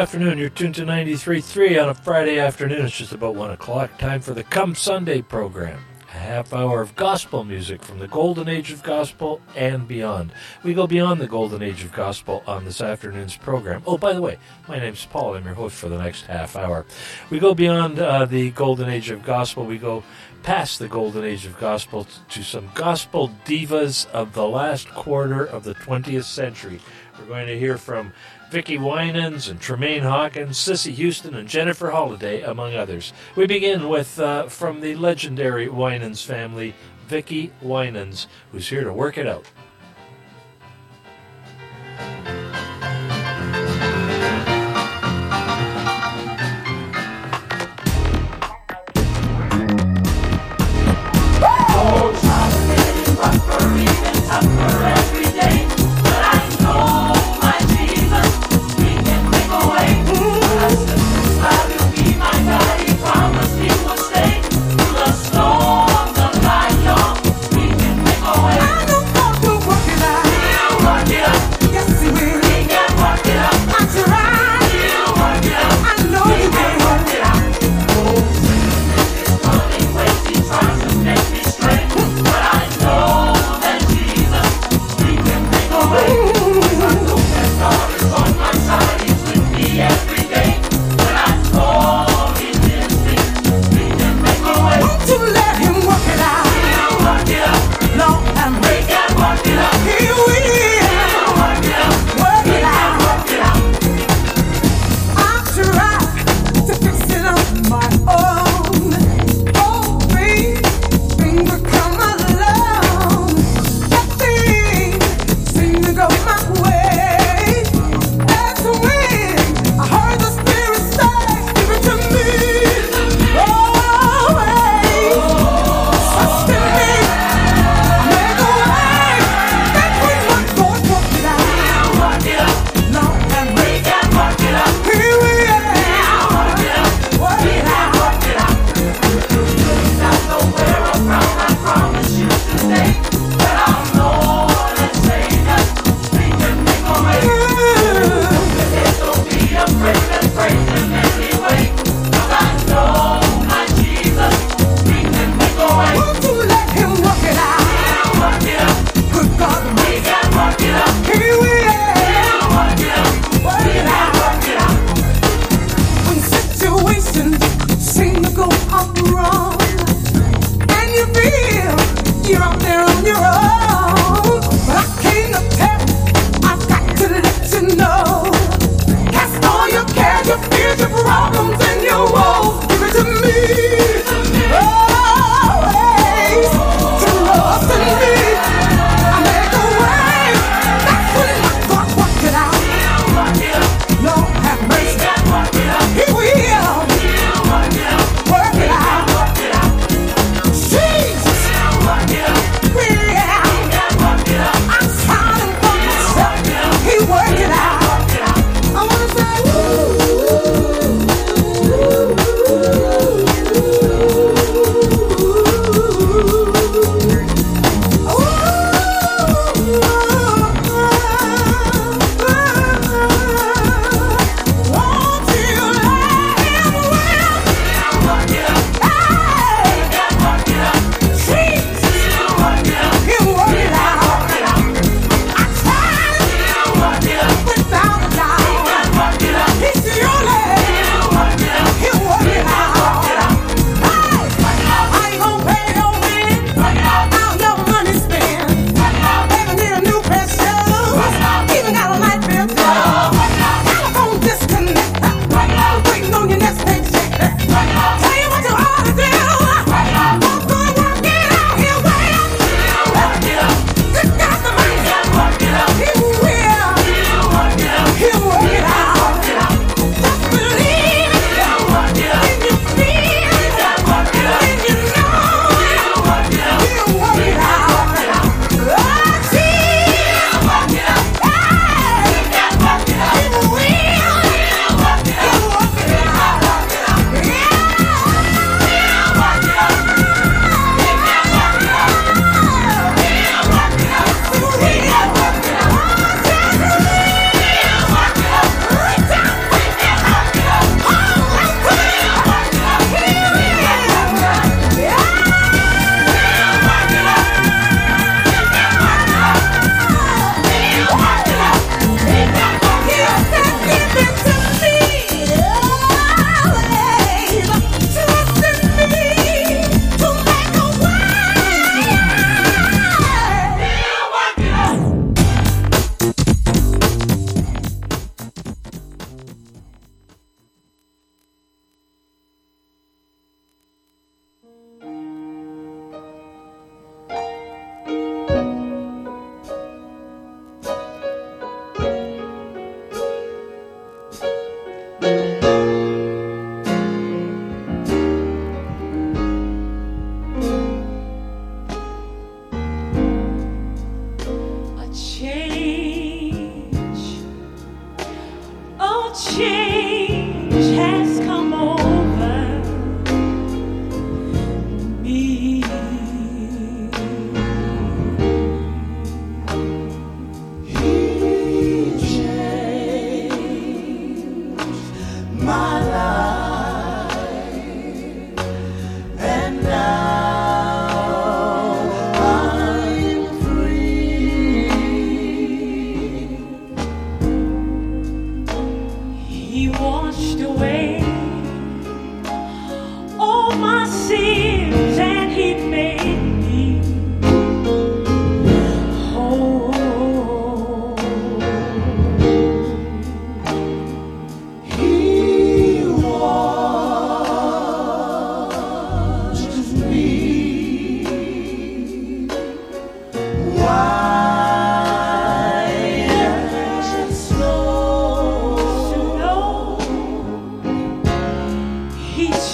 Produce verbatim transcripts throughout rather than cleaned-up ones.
afternoon. You're tuned to ninety-three point three on a Friday afternoon. It's just about one o'clock. Time for the Come Sunday program. A half hour of gospel music from the golden age of gospel and beyond. We go beyond the golden age of gospel on this afternoon's program. Oh, by the way, my name's Paul. I'm your host for the next half hour. We go beyond uh, the golden age of gospel. We go past the golden age of gospel to some gospel divas of the last quarter of the twentieth century. We're going to hear from Vicki Winans and Tremaine Hawkins, Cissy Houston, and Jennifer Holliday, among others. We begin with, uh, from the legendary Winans family, Vicki Winans, who's here to work it out. I don't want to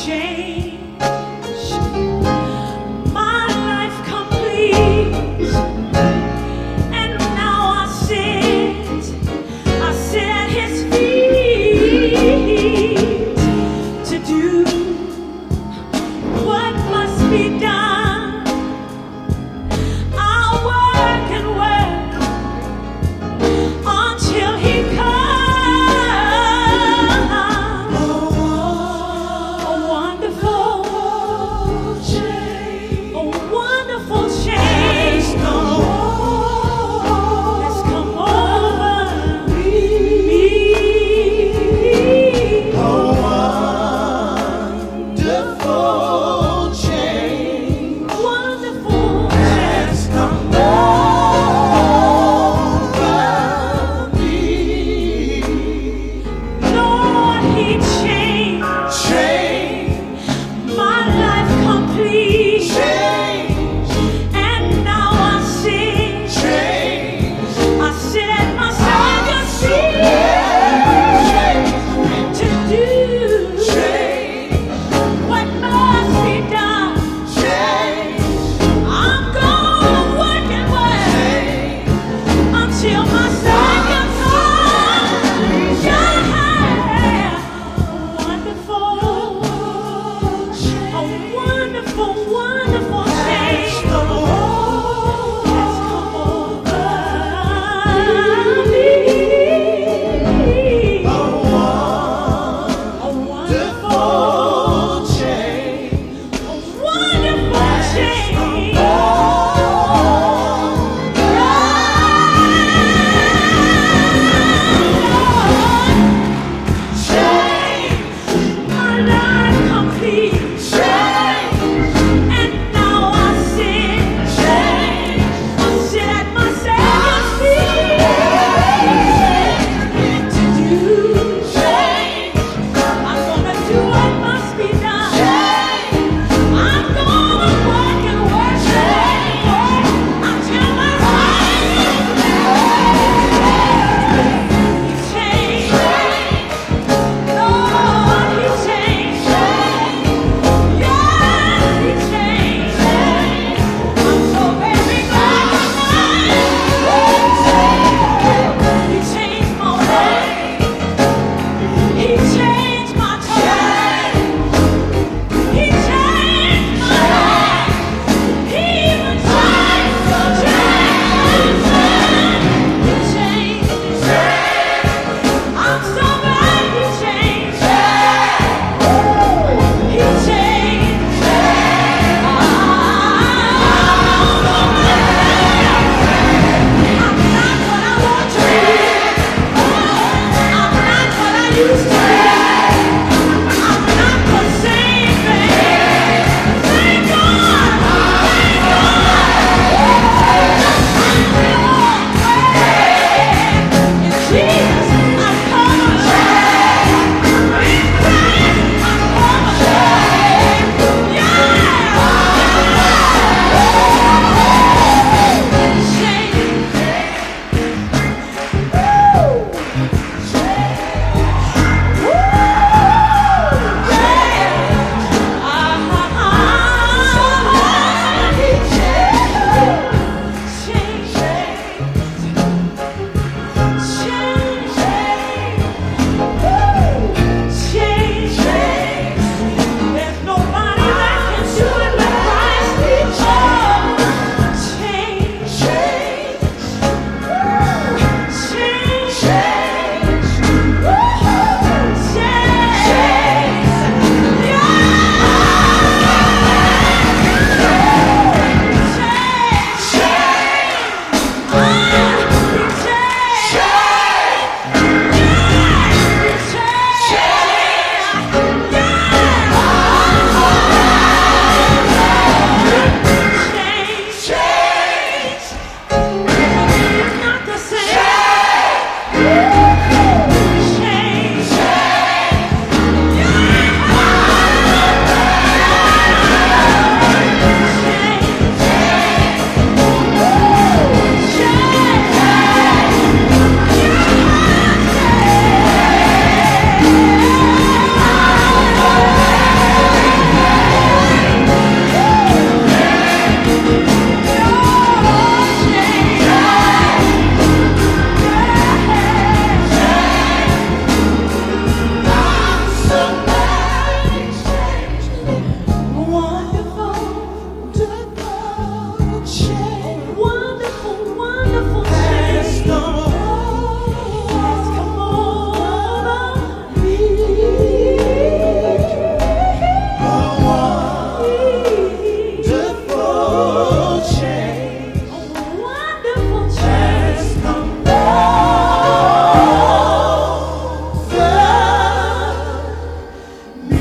You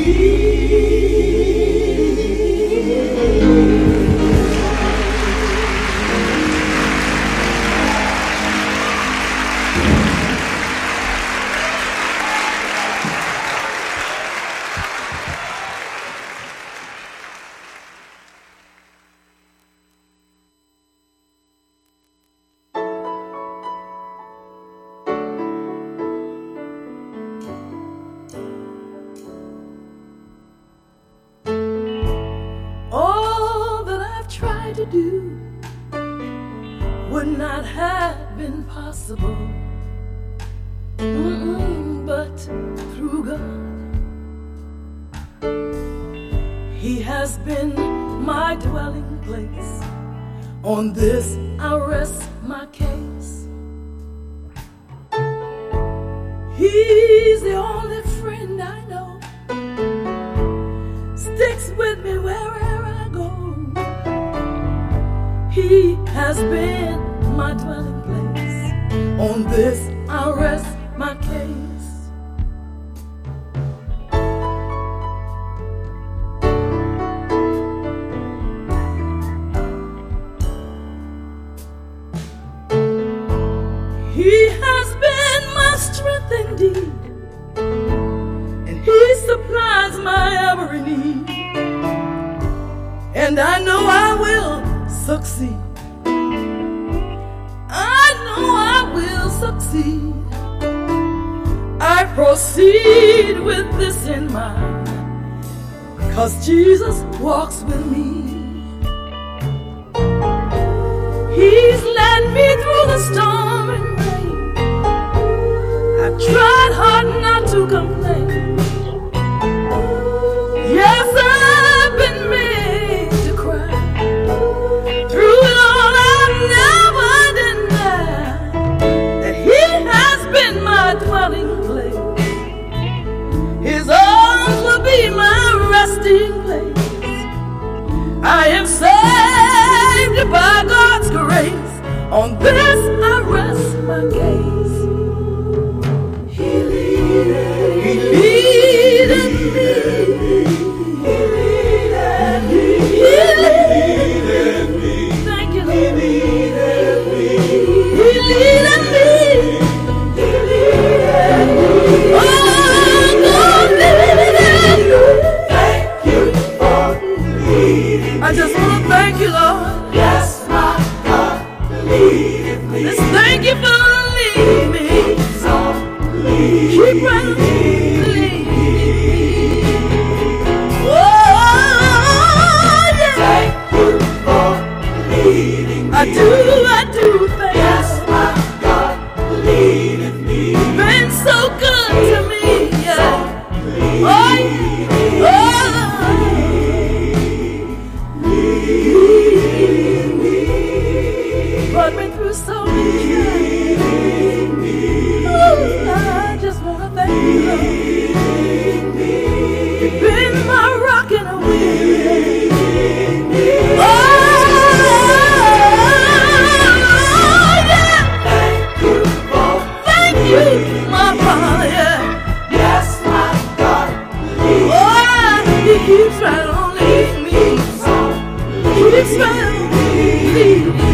To do would not have been possible, Mm-mm, but through God. He has been my dwelling place. On this I rest my case. He's the only friend I know, sticks with me wherever I go. He has been my dwelling place. On this I rest my case. He has been my strength indeed, and He supplies my every need. And I know I will succeed. I know I will succeed. I proceed with this in mind, 'cause Jesus walks with me. He's led me through the storm and rain. I've tried hard not to complain. Yes, I've been made to cry. Through it all, I've never denied that He has been my dwelling place. His arms will be my resting place. I am saved by God's grace. On this I rest my case. He leadeth, He leadeth me. He leadeth me. He leadeth me. Thank you, Lord. He leadeth me. He leadeth me. He leadeth me. Oh, God leadeth me. Thank you for leading me. I just want to thank you, Lord. Yes, my God leadeth me. Let's thank you for leading me. Keep on leading me. Oh, yeah. Thank you for leading me. I do, I do thank you. Yes, my God leadeth me. You've been so good to me. Yeah. Oh, yeah. Oh. Brought me through so many years. Oh, I just want to thank you, Lord. You've been my rock and a wheel. Oh, yeah. Thank you for Thank you, my Father, yeah. Yes, my God. Oh, He keeps right on leading me. He keeps right on leading me.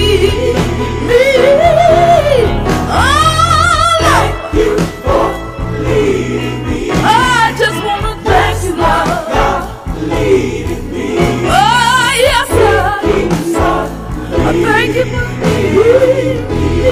Thank you for leading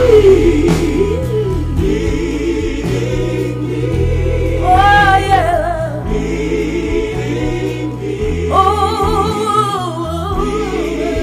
me. Oh, yeah. Oh,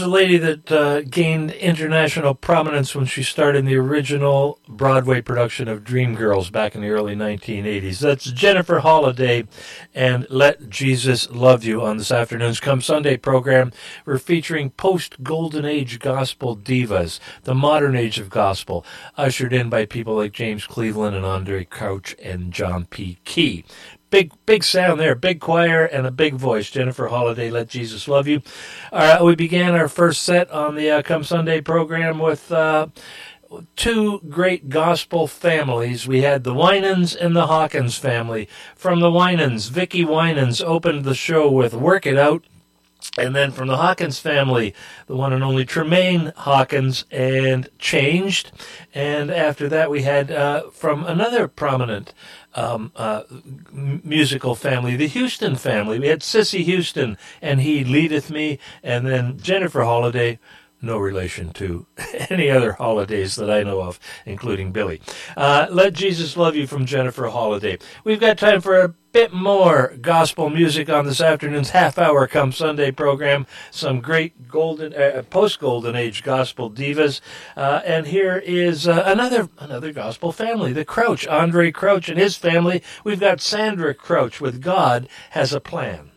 a lady that uh, gained international prominence when she starred in the original Broadway production of Dreamgirls back in the early nineteen eighties. That's Jennifer Holliday and Let Jesus Love You on this afternoon's Come Sunday program. We're featuring post-Golden Age gospel divas, the modern age of gospel, ushered in by people like James Cleveland and Andre Crouch and John P. Key. Big, big sound there, big choir and a big voice. Jennifer Holliday, Let Jesus Love You. Uh, we began our first set on the uh, Come Sunday program with uh, two great gospel families. We had the Winans and the Hawkins family. From the Winans, Vicki Winans opened the show with Work It Out. And then from the Hawkins family, the one and only Tremaine Hawkins and Changed. And after that, we had uh, from another prominent um, uh, musical family, the Houston family. We had Sissy Houston and He Leadeth Me. And then Jennifer Holliday, no relation to any other holidays that I know of, including Billy. Uh, Let Jesus Love You from Jennifer Holliday. We've got time for a bit more gospel music on this afternoon's half-hour Come Sunday program. Some great golden, uh, post-Golden Age gospel divas. Uh, and here is uh, another another gospel family, the Crouch, Andre Crouch and his family. We've got Sandra Crouch with God Has a Plan.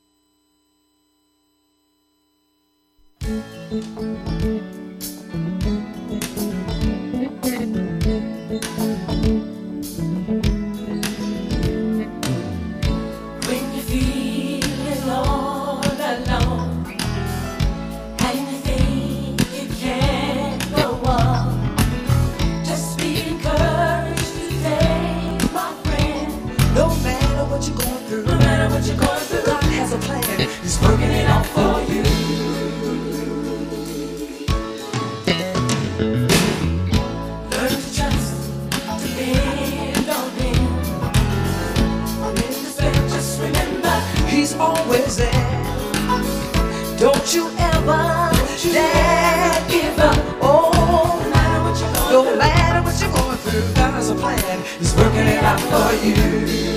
He's working it out for you. Learn to trust, depend on him. On his respect, just remember he's always there. Don't you ever dare give up. Oh, no matter what you're going, no matter what you're going through, God has a plan. He's working it out for you.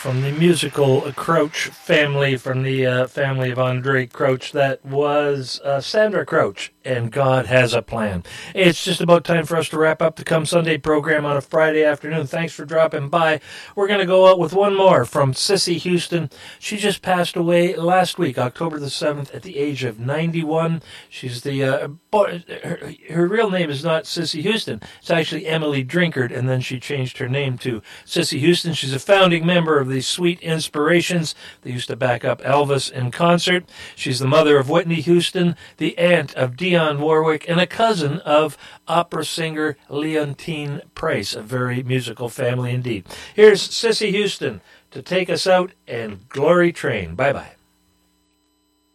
from the musical Crouch family, from the uh, family of Andre Crouch. That was uh, Sandra Crouch, and God Has a Plan. It's just about time for us to wrap up the Come Sunday program on a Friday afternoon. Thanks for dropping by. We're going to go out with one more from Cissy Houston. She just passed away last week, October the seventh, at the age of ninety-one. She's the, uh, boy, her, her real name is not Cissy Houston. It's actually Emily Drinkard, and then she changed her name to Cissy Houston. She's a founding member of the Sweet Inspirations. They used to back up Elvis in concert. She's the mother of Whitney Houston, the aunt of Dionne Warwick, and a cousin of opera singer Leontine Price, a very musical family indeed. Here's Cissy Houston to take us out, and Glory Train. Bye-bye.